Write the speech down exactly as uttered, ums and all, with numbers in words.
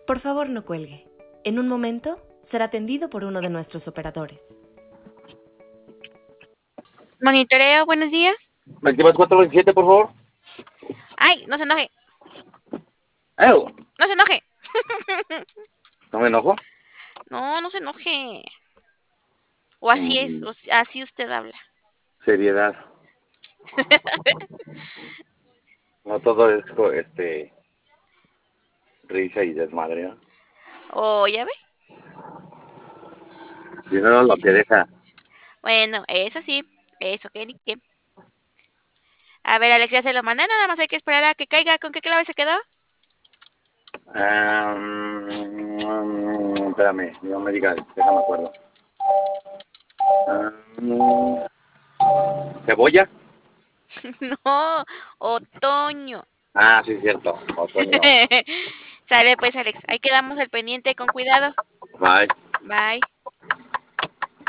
Por favor, no cuelgue. En un momento será atendido por uno de nuestros operadores. Monitoreo, buenos días. veinticuatro cuatro veintisiete, por favor. Ay, no se enoje, ¡Ew! no se enoje. ¿No me enojo? No, no se enoje. O así es, Mm, o si- así usted habla. seriedad. No todo es co- este risa y desmadre, ¿no? O ya ve. Dinero lo que deja. Bueno, eso sí, eso que ni qué. A ver, Alex, ya se lo mandé, nada más hay que esperar a que caiga. ¿Con qué clave se quedó? Ah, mm, espérame, no me digas, déjame acuerdo. Ah, mm, ¿Cebolla? No, otoño. Ah, sí, cierto. Otoño. Sale pues, Alex, ahí quedamos al pendiente, con cuidado. Bye. Bye.